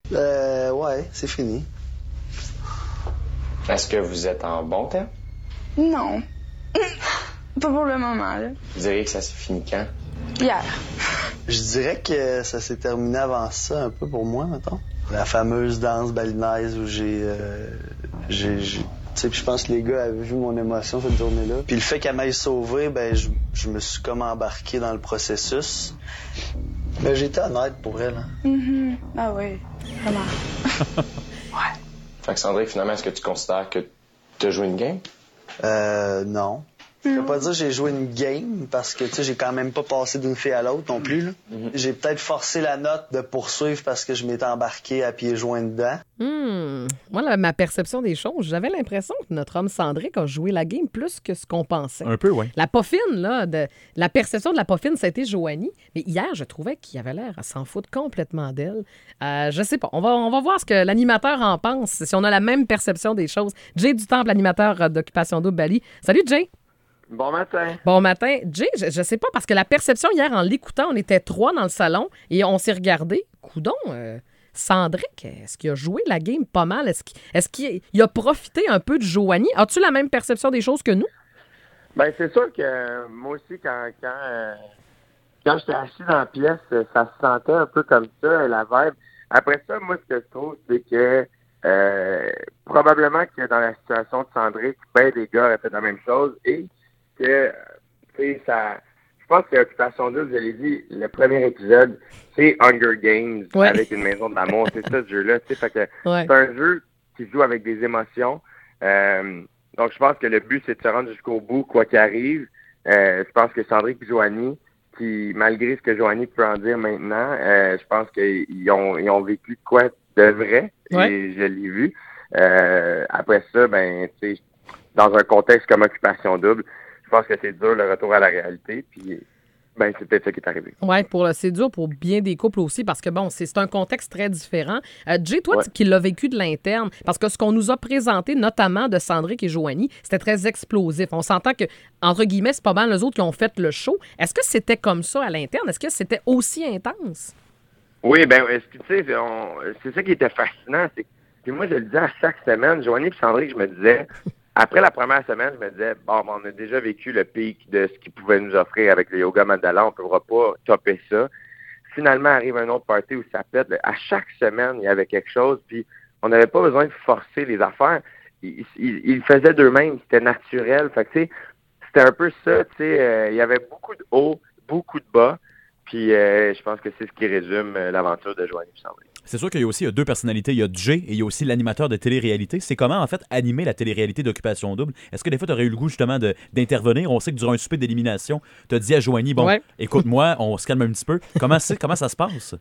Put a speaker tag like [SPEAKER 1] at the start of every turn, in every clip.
[SPEAKER 1] Ouais, c'est fini.
[SPEAKER 2] Est-ce que vous êtes en bon temps?
[SPEAKER 3] Non. Pas pour le moment, là.
[SPEAKER 2] Vous diriez que ça s'est fini quand?
[SPEAKER 3] Hier.
[SPEAKER 1] Je dirais que ça s'est terminé avant ça un peu pour moi, mettons. La fameuse danse balinaise où tu sais, puis je pense que les gars avaient vu mon émotion cette journée-là. Puis le fait qu'elle m'aille sauvé, ben je me suis comme embarqué dans le processus. Ben j'étais honnête pour elle. Hein.
[SPEAKER 3] Ah oui, vraiment.
[SPEAKER 2] Ouais. Fait que Sandrine, finalement, est-ce que tu considères que tu as joué une game?
[SPEAKER 1] Non. Je peux pas dire que j'ai joué une game parce que tu sais j'ai quand même pas passé d'une fille à l'autre non plus. Là. J'ai peut-être forcé la note de poursuivre parce que je m'étais embarqué à pieds joints dedans.
[SPEAKER 4] Moi, là, ma perception des choses, j'avais l'impression que notre homme Cendric a joué la game plus que ce qu'on pensait.
[SPEAKER 5] Un peu, oui.
[SPEAKER 4] La poffine, là, la perception de la poffine, ça a été Joanie. Mais hier, je trouvais qu'il avait l'air à s'en foutre complètement d'elle. Je sais pas. On va voir ce que l'animateur en pense, si on a la même perception des choses. Jay Dutemple, animateur d'Occupation Double Bali. Salut, Jay.
[SPEAKER 6] Bon matin.
[SPEAKER 4] Bon matin. Jay, je sais pas, parce que la perception hier, en l'écoutant, on était 3 dans le salon et on s'est regardé. Coudon, Cendric, est-ce qu'il a joué la game pas mal? Est-ce qu'il a profité un peu de Joanie? As-tu la même perception des choses que nous?
[SPEAKER 6] Ben c'est sûr que moi aussi, quand j'étais assis dans la pièce, ça se sentait un peu comme ça, la vibe. Après ça, moi, ce que je trouve, c'est que probablement que dans la situation de Cendric, ben des gars auraient fait la même chose et que, tu sais, ça... Je pense que Occupation Double, je l'ai dit, le premier épisode, c'est Hunger Games avec une maison d'amour. C'est ça, ce jeu-là. Tu sais, fait que c'est un jeu qui joue avec des émotions. Donc, je pense que le but, c'est de se rendre jusqu'au bout, quoi qu'il arrive. Je pense que Cendric et Joanie, qui, malgré ce que Joanie peut en dire maintenant, je pense qu'ils ont vécu de quoi de vrai. Et je l'ai vu. Après ça, ben, tu sais, dans un contexte comme Occupation Double, je pense que c'est dur le retour à la réalité, puis ben c'est peut-être ça qui est arrivé.
[SPEAKER 4] Oui, c'est dur pour bien des couples aussi, parce que bon, c'est un contexte très différent. Jay, toi qui l'as vécu de l'interne, parce que ce qu'on nous a présenté, notamment de Cendric et Joanie, c'était très explosif. On s'entend que, entre guillemets, c'est pas mal les autres qui ont fait le show. Est-ce que c'était comme ça à l'interne? Est-ce que c'était aussi intense?
[SPEAKER 6] Oui, ben, tu sais, c'est ça qui était fascinant. Puis moi, je le disais à chaque semaine, Joanie et Cendric, je me disais... Après la première semaine, je me disais, bon, on a déjà vécu le pic de ce qu'ils pouvaient nous offrir avec le yoga mandala, on ne pourra pas topper ça. Finalement, arrive un autre party où ça pète. À chaque semaine, il y avait quelque chose, puis on n'avait pas besoin de forcer les affaires. Ils le faisaient d'eux-mêmes, c'était naturel. Fait que, tu sais, c'était un peu ça, tu sais, il y avait beaucoup de hauts, beaucoup de bas, puis je pense que c'est ce qui résume l'aventure de Joanie et Cendric.
[SPEAKER 5] C'est sûr qu'il y a aussi 2 personnalités. Il y a Jay et il y a aussi l'animateur de télé-réalité. C'est comment, en fait, animer la télé-réalité d'Occupation Double? Est-ce que des fois, tu aurais eu le goût, justement, d'intervenir? On sait que durant un souper d'élimination, tu as dit à Joanie, bon, écoute-moi, on se calme un petit peu. Comment ça se passe?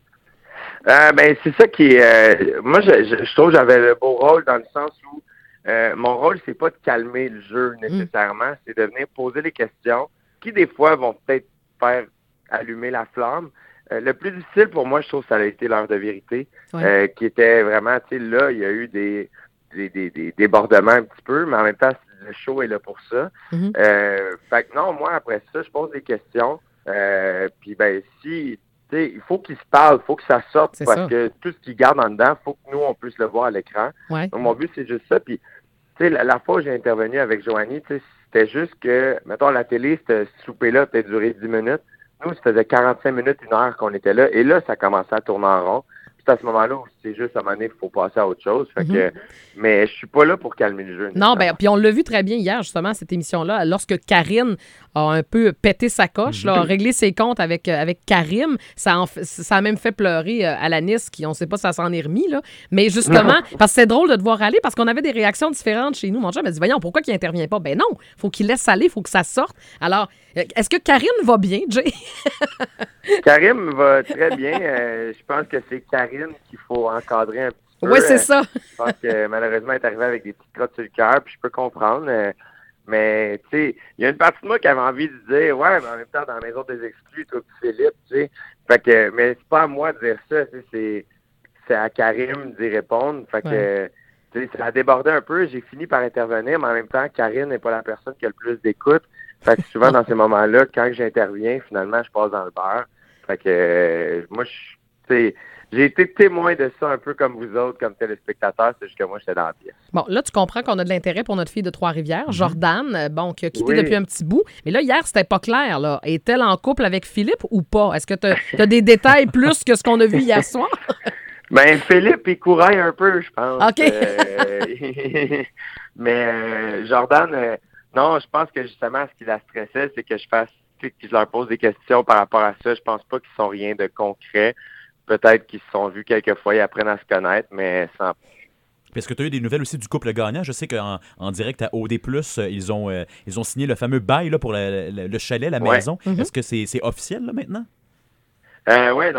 [SPEAKER 6] Ben, c'est ça qui est... moi, je trouve que j'avais le beau rôle dans le sens où mon rôle, c'est pas de calmer le jeu nécessairement, c'est de venir poser les questions qui, des fois, vont peut-être faire allumer la flamme. Le plus difficile pour moi, je trouve, ça a été l'heure de vérité, qui était vraiment, tu sais, là, il y a eu des débordements un petit peu, mais en même temps, le show est là pour ça. Fait que non, moi, après ça, je pose des questions, puis ben, si, tu sais, il faut qu'ils se parlent, il faut que ça sorte, parce que tout ce qu'ils gardent en dedans, il faut que nous, on puisse le voir à l'écran. Donc, mon but, c'est juste ça, puis, tu sais, la fois où j'ai intervenu avec Joanie, tu sais, c'était juste que, mettons, à la télé, ce souper-là a peut-être duré 10 minutes. Nous, ça faisait 45 minutes, 1 heure qu'on était là. Et là, ça commençait à tourner en rond. C'est à ce moment-là où c'est juste à un moment donné, il faut passer à autre chose. Fait que, mais je suis pas là pour calmer le jeu.
[SPEAKER 4] Non, ben puis on l'a vu très bien hier, justement, cette émission-là, lorsque Karine a un peu pété sa coche, là, a réglé ses comptes avec Karim. Ça a même fait pleurer Alanis, qui, on sait pas si ça s'en est remis, là. Mais justement, parce que c'est drôle de te voir aller, parce qu'on avait des réactions différentes chez nous. Mon chum m'a dit, voyons, pourquoi il intervient pas? Ben non, faut qu'il laisse aller, faut que ça sorte. Alors, est-ce que Karine va bien, Jay?
[SPEAKER 6] Karim va très bien. Je pense que c'est Karine qu'il faut encadrer un petit peu.
[SPEAKER 4] Oui, c'est ça.
[SPEAKER 6] Je pense que malheureusement, elle est arrivée avec des petites crottes sur le cœur, puis je peux comprendre. Mais, tu sais, il y a une partie de moi qui avait envie de dire, ouais, mais en même temps, dans la maison des exclus, toi, Philippe, tu sais. Fait que, mais c'est pas à moi de dire ça, tu sais, c'est à Karim d'y répondre. Fait que, tu sais, ça a débordé un peu. J'ai fini par intervenir, mais en même temps, Karine n'est pas la personne qui a le plus d'écoute. Fait que souvent, dans ces moments-là, quand j'interviens, finalement, je passe dans le beurre. Fait que, moi, tu sais, j'ai été témoin de ça un peu comme vous autres, comme téléspectateurs, c'est juste que moi, j'étais dans la pièce.
[SPEAKER 4] Bon, là, tu comprends qu'on a de l'intérêt pour notre fille de Trois-Rivières, Jordan, qui a quitté
[SPEAKER 6] Oui.
[SPEAKER 4] depuis un petit bout. Mais là, hier, c'était pas clair, là. Est-elle en couple avec Philippe ou pas? Est-ce que tu as des détails plus que ce qu'on a vu hier soir?
[SPEAKER 6] Ben, Philippe, il courait un peu, je pense.
[SPEAKER 4] OK.
[SPEAKER 6] Mais Jordan, non, je pense que justement, ce qui la stressait, c'est que que je leur pose des questions par rapport à ça. Je pense pas qu'ils sont rien de concret. Peut-être qu'ils se sont vus quelques fois, ils apprennent à se connaître, mais sans.
[SPEAKER 5] Est-ce que tu as eu des nouvelles aussi du couple gagnant? Je sais qu'en direct à OD+, ils ont signé le fameux bail là, pour le chalet, la maison.
[SPEAKER 4] Mm-hmm.
[SPEAKER 5] Est-ce que c'est officiel là, maintenant?
[SPEAKER 6] Oui,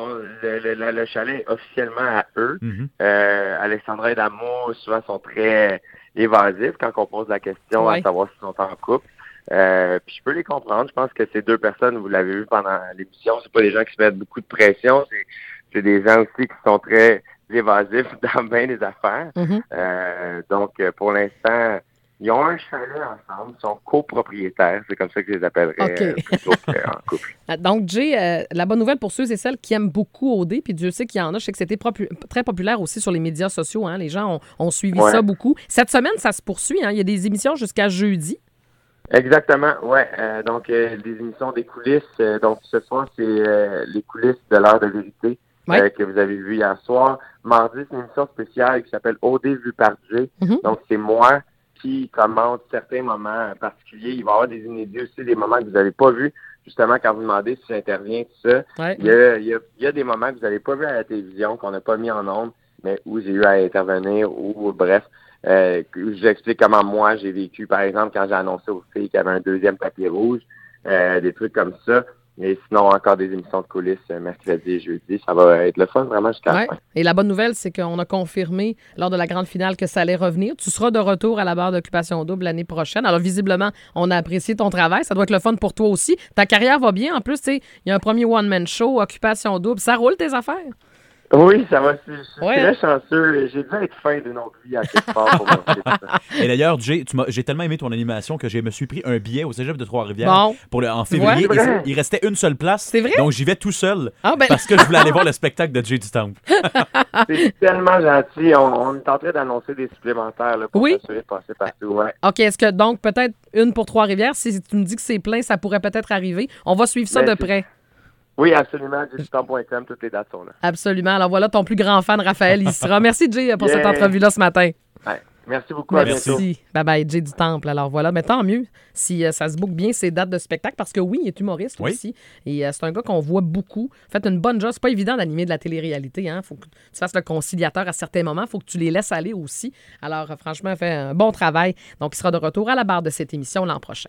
[SPEAKER 6] le chalet est officiellement à eux. Alexandra et Damo, souvent, sont très évasifs quand on pose la question à savoir s'ils sont en couple. Puis je peux les comprendre. Je pense que ces deux personnes, vous l'avez vu pendant l'émission, c'est pas des gens qui se mettent beaucoup de pression. C'est des gens aussi qui sont très évasifs dans bien des affaires. Donc, pour l'instant, ils ont un chalet ensemble, ils sont copropriétaires, c'est comme ça que je les appellerais plutôt qu'en couple.
[SPEAKER 4] Donc, Jay, la bonne nouvelle pour ceux et celles qui aiment beaucoup OD, puis Dieu sait qu'il y en a, je sais que c'était très populaire aussi sur les médias sociaux, hein, les gens ont suivi ça beaucoup. Cette semaine, ça se poursuit, hein, il y a des émissions jusqu'à jeudi.
[SPEAKER 6] Exactement, ouais. Donc, des émissions des coulisses. Donc, ce soir, c'est les coulisses de l'heure de vérité que vous avez vu hier soir. Mardi, c'est une émission spéciale qui s'appelle OD vu par Jay. Donc, c'est moi qui commente certains moments particuliers. Il va y avoir des inédits aussi, des moments que vous n'avez pas vus. Justement, quand vous demandez si j'interviens, tout ça, il y a des moments que vous n'avez pas vus à la télévision, qu'on n'a pas mis en ondes, mais où j'ai eu à intervenir, ou bref. J'explique comment moi j'ai vécu, par exemple, quand j'ai annoncé aux filles qu'il y avait un deuxième papier rouge, des trucs comme ça. Et sinon, encore des émissions de coulisses mercredi et jeudi. Ça va être le fun vraiment jusqu'à la fin.
[SPEAKER 4] Et la bonne nouvelle, c'est qu'on a confirmé lors de la grande finale que ça allait revenir. Tu seras de retour à la barre d'Occupation Double l'année prochaine. Alors, visiblement, on a apprécié ton travail. Ça doit être le fun pour toi aussi. Ta carrière va bien. En plus, tu sais, il y a un premier one-man show, Occupation Double. Ça roule tes affaires?
[SPEAKER 6] Oui, ça va. Je suis très chanceux. J'ai dû être fin d'une autre vie à quelque part pour montrer ça.
[SPEAKER 5] Et d'ailleurs, Jay, j'ai tellement aimé ton animation que je me suis pris un billet au Cégep de Trois-Rivières en février. Il restait une seule place.
[SPEAKER 4] C'est vrai?
[SPEAKER 5] Donc, j'y vais tout seul parce que je voulais aller voir le spectacle de Jay du Temple.
[SPEAKER 6] C'est tellement gentil. On est en train d'annoncer des supplémentaires là, pour s'assurer de passer partout. Ouais.
[SPEAKER 4] OK. Est-ce que donc, peut-être une pour Trois-Rivières, si tu me dis que c'est plein, ça pourrait peut-être arriver. On va suivre ça de près.
[SPEAKER 6] Oui, absolument. JayDuTemple.com, toutes les dates sont là.
[SPEAKER 4] Absolument. Alors voilà, ton plus grand fan, Raphaël, il sera. Merci, Jay, pour cette entrevue-là ce matin.
[SPEAKER 6] Ouais. Merci beaucoup. À bientôt.
[SPEAKER 4] Bye-bye, Jay du Temple. Alors voilà, mais tant mieux si ça se boucle bien ses dates de spectacle, parce que oui, il est humoriste aussi. Et c'est un gars qu'on voit beaucoup. Faites une bonne job. C'est pas évident d'animer de la télé-réalité. Hein. Faut que tu fasses le conciliateur à certains moments. Faut que tu les laisses aller aussi. Alors franchement, il fait un bon travail. Donc, il sera de retour à la barre de cette émission l'an prochain.